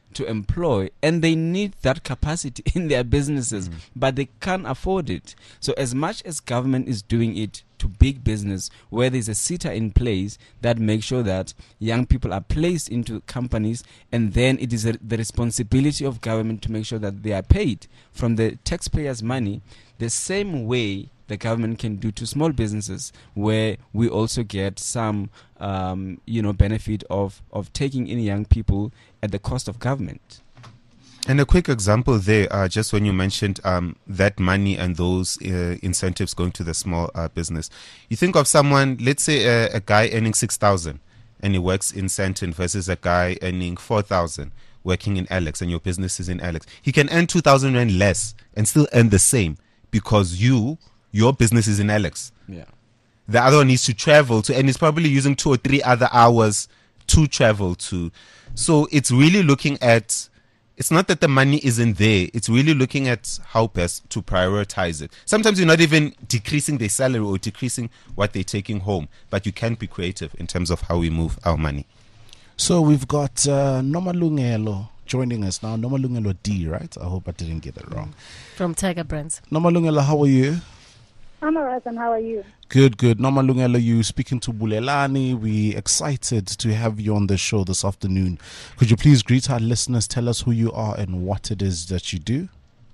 to employ, and they need that capacity in their businesses, Mm. but they can't afford it. So as much as government is doing it to big business, where there's a sitter in place that makes sure that young people are placed into companies, and then it is a, the responsibility of government to make sure that they are paid from the taxpayers' money, the same way the government can do to small businesses, where we also get some, um, you know, benefit of, of taking in young people at the cost of government. And a quick example there, uh, just when you mentioned um, that money and those uh, incentives going to the small uh, business. You think of someone, let's say a, a guy earning six thousand and he works in Sandton versus a guy earning four thousand working in Alex, and your business is in Alex. He can earn two thousand rand less and still earn the same because you, your business is in Alex. Yeah. The other one needs to travel to, and he's probably using two or three other hours to travel to. So it's really looking at, it's not that the money isn't there. It's really looking at how best to prioritize it. Sometimes you're not even decreasing their salary or decreasing what they're taking home, but you can be creative in terms of how we move our money. So we've got uh, Nomalungelo joining us now. Nomalungelo D, right? I hope I didn't get it wrong. From Tiger Brands. Nomalungelo, how are you? I'm alright, and how are you? Good, good. Nomalungelo, you speaking to Bulelani. We excited to have you on the show this afternoon. Could you please greet our listeners, tell us who you are and what it is that you do?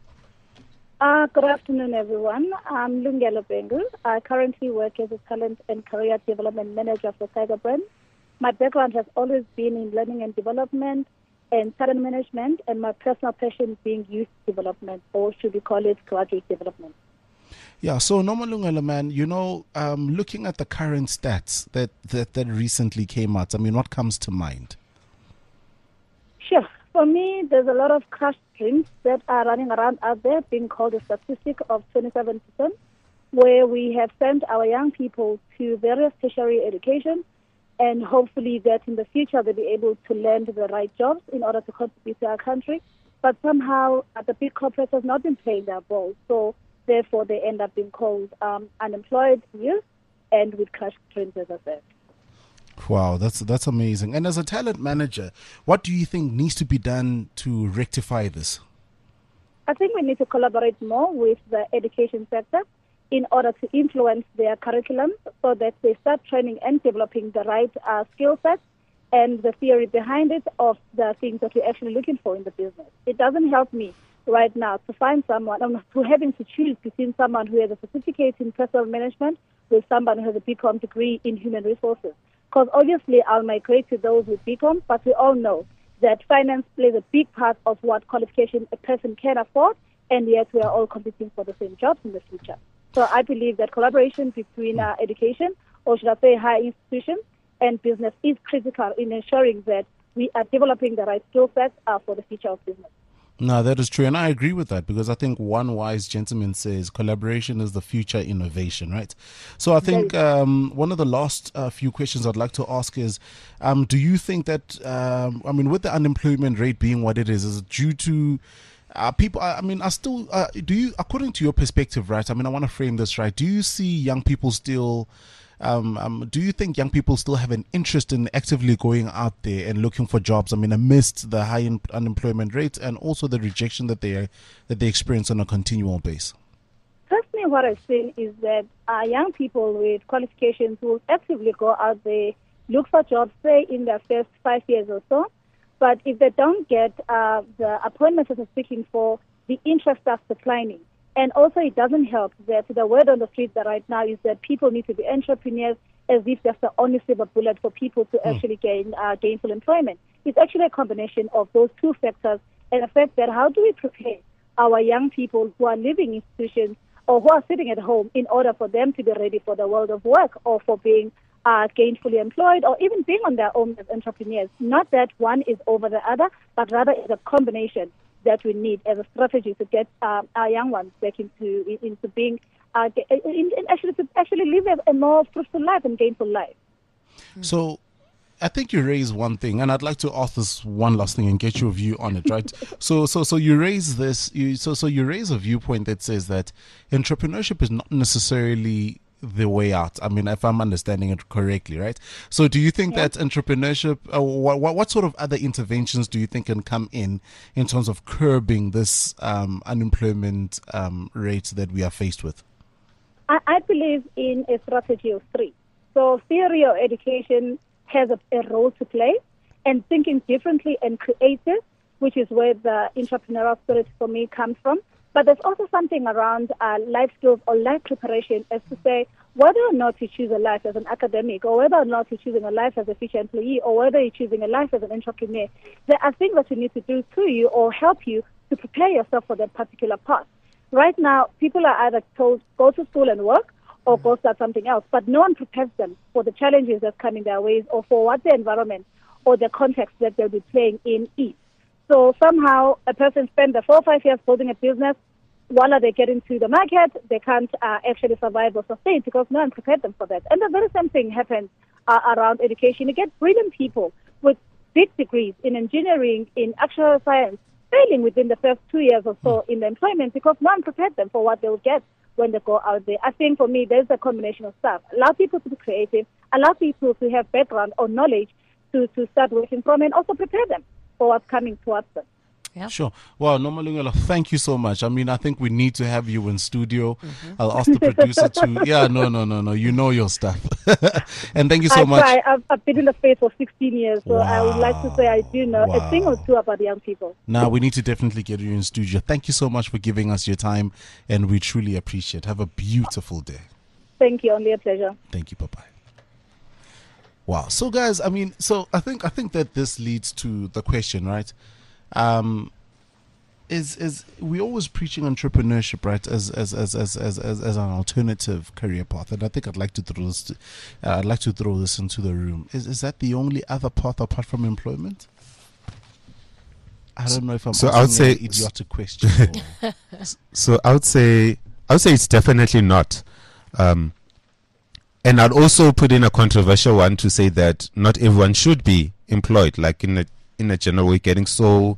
Uh, good afternoon, everyone. I'm Lungelo Bengu. I currently work as a talent and career development manager for Tiger Brand. My background has always been in learning and development and talent management, and my personal passion being youth development, or should we call it graduate development. Yeah, so Nomalungelo, man, you know, um, looking at the current stats that, that, that recently came out, I mean, what comes to mind? Sure. For me, there's a lot of crushed dreams that are running around out there, being called a statistic of twenty-seven percent, where we have sent our young people to various tertiary education, and hopefully that in the future they'll be able to land the right jobs in order to contribute to our country. But somehow uh, the big corporates have not been playing their role, so therefore they end up being called um, unemployed youth and with crushed dreams, as I said. Wow, that's that's amazing. And as a talent manager, what do you think needs to be done to rectify this? I think we need to collaborate more with the education sector in order to influence their curriculum so that they start training and developing the right uh, skill sets and the theory behind it of the things that we're actually looking for in the business. It doesn't help me right now to find someone, um, to having to choose between someone who has a certificate in personal management with someone who has a B Com degree in human resources. Because obviously I'll migrate to those with B Com, but we all know that finance plays a big part of what qualification a person can afford, and yet we are all competing for the same jobs in the future. So I believe that collaboration between uh, education, or should I say higher institutions, and business is critical in ensuring that we are developing the right skill sets uh, for the future of business. No, that is true. And I agree with that because I think one wise gentleman says collaboration is the future innovation, right? So I think um, one of the last uh, few questions I'd like to ask is, um, do you think that, um, I mean, with the unemployment rate being what it is, is it due to uh, people, I mean, are still, uh, do you, according to your perspective, right? I mean, I want to frame this right. Do you see young people still Um, um, do you think young people still have an interest in actively going out there and looking for jobs? I mean, amidst the high in- unemployment rate and also the rejection that they that they experience on a continual basis? Personally, what I've seen is that uh, young people with qualifications will actively go out there, look for jobs, say, in their first five years or so. But if they don't get uh, the appointments that they're seeking for, the interest starts declining. And also it doesn't help that the word on the street that right now is that people need to be entrepreneurs as if that's the only silver bullet for people to mm. actually gain uh, gainful employment. It's actually a combination of those two factors, and the fact that how do we prepare our young people who are living in institutions or who are sitting at home in order for them to be ready for the world of work or for being uh, gainfully employed or even being on their own as entrepreneurs. Not that one is over the other, but rather it's a combination that we need as a strategy to get uh, our young ones back into into being uh, in, in actually to actually live a, a more fruitful life and gainful life. So, I think you raise one thing, and I'd like to ask this one last thing and get your view on it, right? so, so, so you raise this. You, so, so you raise a viewpoint that says that entrepreneurship is not necessarily the way out. I mean, if I'm understanding it correctly, right? So do you think Yeah. that entrepreneurship, uh, what, what sort of other interventions do you think can come in in terms of curbing this um, unemployment um, rate that we are faced with? I, I believe in a strategy of three. So theory or education has a, a role to play, and thinking differently and creative, which is where the entrepreneurial spirit for me comes from. But there's also something around uh, life skills or life preparation, as to say whether or not you choose a life as an academic, or whether or not you're choosing a life as a future employee, or whether you're choosing a life as an entrepreneur. There are things that you need to do to you or help you to prepare yourself for that particular path. Right now, people are either told go to school and work or go start something else, but no one prepares them for the challenges that's coming their ways or for what the environment or the context that they'll be playing in is. So somehow a person spends the four or five years building a business. While they get into the market, they can't uh, actually survive or sustain because no one prepared them for that. And the very same thing happens uh, around education. You get brilliant people with big degrees in engineering, in actual science, failing within the first two years or so in the employment because no one prepared them for what they'll get when they go out there. I think for me, there's a combination of stuff. Allow people to be creative, allow people to have background or knowledge to, to start working from, and also prepare them for what's coming towards them. Yeah. Sure. Well, Nomalungelo, thank you so much. I mean, I think we need to have you in studio. I'll ask the producer to. Yeah, no, no, no, no. You know your stuff. And thank you so I much. try. I've, I've been in the space for sixteen years, so I would like to say I do know Wow. a thing or two about young people. Now, we need to definitely get you in studio. Thank you so much for giving us your time, and we truly appreciate it. Have a beautiful day. Thank you. Only a pleasure. Thank you. Bye-bye. Wow. So, guys, I mean, so I think I think that this leads to the question, right? Um, is is we always preaching entrepreneurship, right, as as as as as as, as an alternative career path, and I think I'd like to throw this, to, uh, I'd like to throw this into the room. Is is that the only other path apart from employment? I don't know if I'm So asking I would say- an idiotic question. or- So I would say I would say it's definitely not. Um, and I'd also put in a controversial one to say that not everyone should be employed. Like in a in a general way, getting so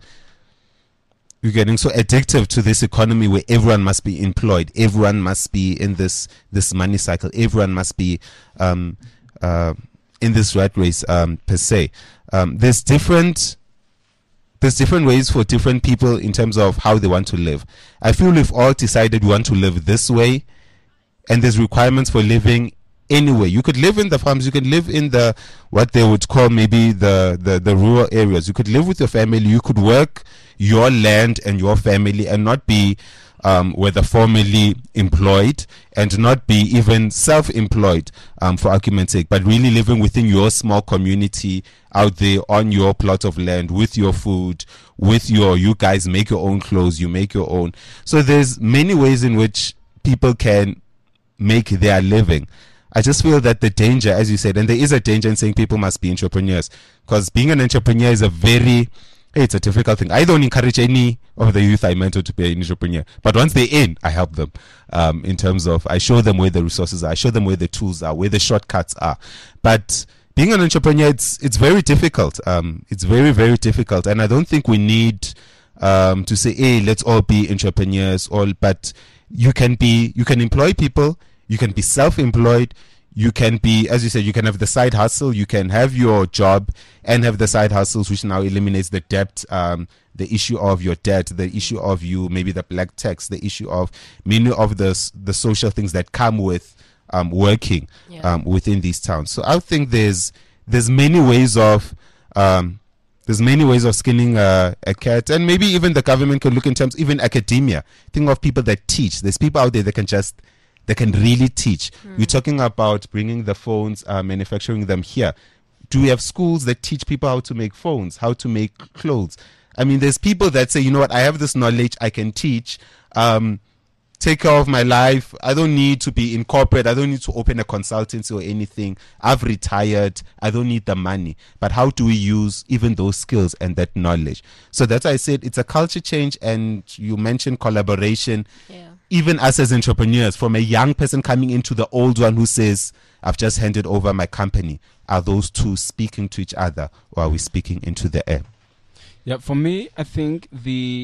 we're getting so addictive to this economy where everyone must be employed, everyone must be in this this money cycle, everyone must be um, uh, in this rat race um, per se. Um, there's different. There's different ways for different people in terms of how they want to live. I feel we've all decided we want to live this way, and there's requirements for living anyway. You could live in the farms, you could live in the what they would call maybe the, the, the rural areas. You could live with your family, you could work your land and your family and not be um, whether formally employed and not be even self-employed um, for argument's sake, but really living within your small community out there on your plot of land with your food, with your, you guys make your own clothes, you make your own. So there's many ways in which people can make their living. I just feel that the danger, as you said, and there is a danger in saying people must be entrepreneurs, because being an entrepreneur is a very, hey, it's a difficult thing. I don't encourage any of the youth I mentor to be an entrepreneur, but once they're in, I help them um, in terms of, I show them where the resources are, I show them where the tools are, where the shortcuts are. But being an entrepreneur, it's it's very difficult. Um, it's very, very difficult, and I don't think we need um, to say, hey, let's all be entrepreneurs. All, but you can be, you can employ people. You can be self-employed. You can be, as you said, you can have the side hustle. You can have your job and have the side hustles, which now eliminates the debt, um, the issue of your debt, the issue of you, maybe the black tax, the issue of many of the s- the social things that come with um, working Yeah. um, within these towns. So I think there's there's many ways of um, there's many ways of skinning a, a cat, and maybe even the government can look in terms, even academia. Think of people that teach. There's people out there that can just They can really teach. We're talking about bringing the phones, uh, manufacturing them here. Do we have schools that teach people how to make phones, how to make clothes? I mean, there's people that say, you know what, I have this knowledge, I can teach, um, take care of my life. I don't need to be in corporate. I don't need to open a consultancy or anything. I've retired. I don't need the money. But how do we use even those skills and that knowledge? So that's why I said it's a culture change, and you mentioned collaboration. Yeah. Even us as entrepreneurs, from a young person coming into the old one who says, I've just handed over my company, are those two speaking to each other, or are we speaking into the air? Yeah, for me, I think the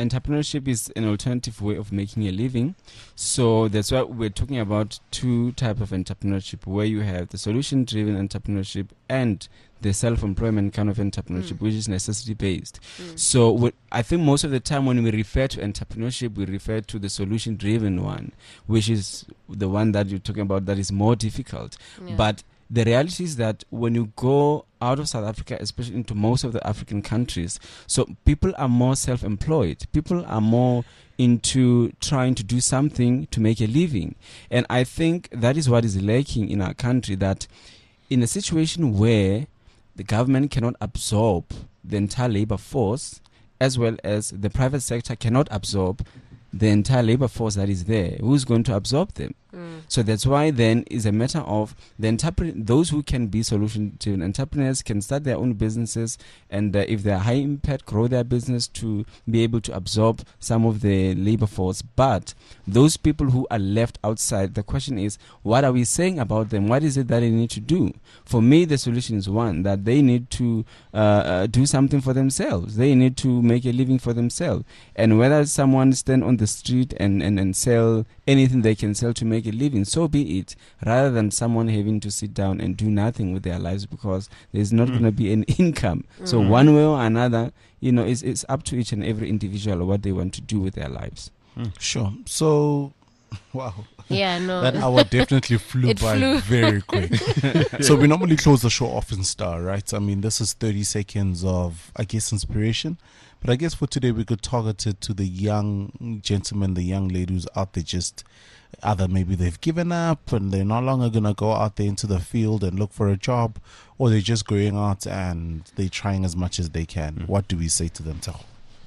entrepreneurship is an alternative way of making a living. So that's why we're talking about two types of entrepreneurship, where you have the solution-driven entrepreneurship and the self-employment kind of entrepreneurship, Mm. which is necessity-based. Mm. So what, I think most of the time when we refer to entrepreneurship, we refer to the solution-driven one, which is the one that you're talking about that is more difficult. Yeah. But the reality is that when you go out of South Africa, especially into most of the African countries, so people are more self-employed. People are more into trying to do something to make a living. And I think that is what is lacking in our country, that in a situation where the government cannot absorb the entire labor force, as well as the private sector cannot absorb the entire labor force that is there, who's going to absorb them? Mm. So that's why then is a matter of the entrepreneur, those who can be solution to entrepreneurs can start their own businesses, and uh, if they're high impact, grow their business to be able to absorb some of the labor force. But those people who are left outside, the question is, what are we saying about them? What is it that they need to do? For me, the solution is one, that they need to uh, uh, do something for themselves. They need to make a living for themselves. And whether someone stand on the street and, and, and sell anything they can sell to make a living, so be it, rather than someone having to sit down and do nothing with their lives because there's not Mm. going to be any income. So Mm. one way or another, you know, it's, it's up to each and every individual what they want to do with their lives. Sure. So, wow. Yeah, no. That hour definitely flew It by flew. very quick. So we normally close the show off in style, right? I mean, this is thirty seconds of, I guess, inspiration. But I guess for today, we could target it to the young gentleman, the young lady who's out there just either maybe they've given up and they're no longer going to go out there into the field and look for a job, or they're just going out and they're trying as much as they can. Mm. What do we say to them, Tao?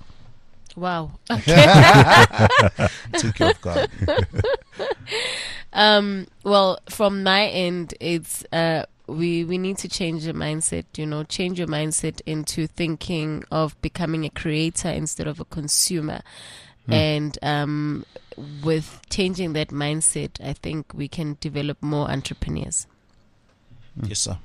Wow. Took you off guard. Um, well, from my end, it's uh, we we need to change the mindset. You know, change your mindset into thinking of becoming a creator instead of a consumer. Hmm. And um, with changing that mindset, I think we can develop more entrepreneurs. Yes, sir.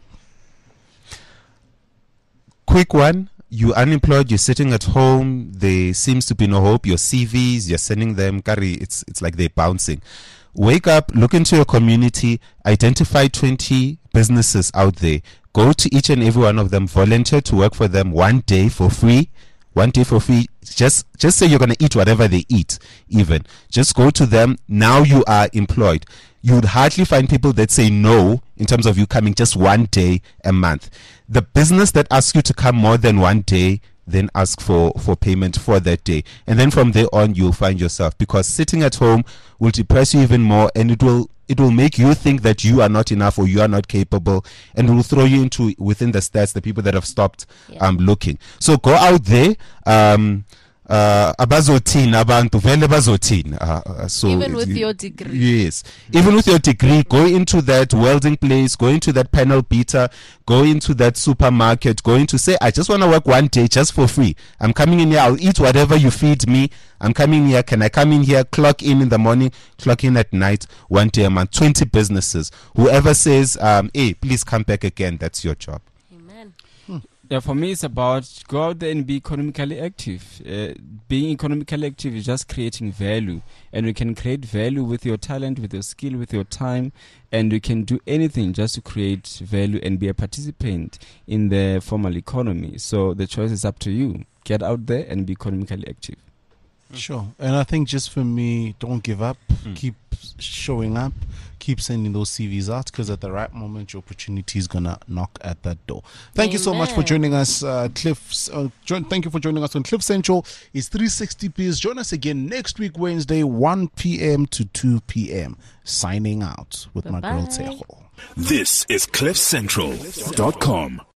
Quick one. You're unemployed, you're sitting at home, there seems to be no hope, your C Vs, you're sending them, Kari, it's it's like they're bouncing. Wake up, look into your community, identify twenty businesses out there, go to each and every one of them, volunteer to work for them one day for free, one day for free. Just just say you're going to eat whatever they eat, even. Just go to them, now you are employed. You would hardly find people that say no in terms of you coming just one day a month. The business that asks you to come more than one day, then ask for, for payment for that day. And then from there on, you'll find yourself. Because sitting at home will depress you even more, and it will it will make you think that you are not enough or you are not capable, and it will throw you into within the stats, the people that have stopped Yeah. um, looking. So go out there. Um, uh, abazothini abantu vele bazothini. Uh, uh, so Even with you- your degree. Yes. Even with your degree, go into that welding place, go into that panel beater, go into that supermarket, go into say, I just want to work one day just for free. I'm coming in here, I'll eat whatever you feed me. I'm coming here. Can I come in here, clock in in the morning, clock in at night, one day a month, twenty businesses. Whoever says, um, hey, please come back again, that's your job. Amen. Yeah, for me, it's about go out there and be economically active. Uh, being economically active is just creating value, and you can create value with your talent, with your skill, with your time, and you can do anything just to create value and be a participant in the formal economy. So the choice is up to you. Get out there and be economically active. Sure. And I think just for me, don't give up. Mm. Keep showing up. Keep sending those C Vs out, because at the right moment, your opportunity is going to knock at that door. Thank you so much for Amen. joining us, uh, Cliff. Uh, join, thank you for joining us on Cliff Central. It's three sixty Biz. Join us again next week, Wednesday, one p.m. to two p.m. Signing out with my girl, Bye-bye. Tejo. This is cliff central dot com.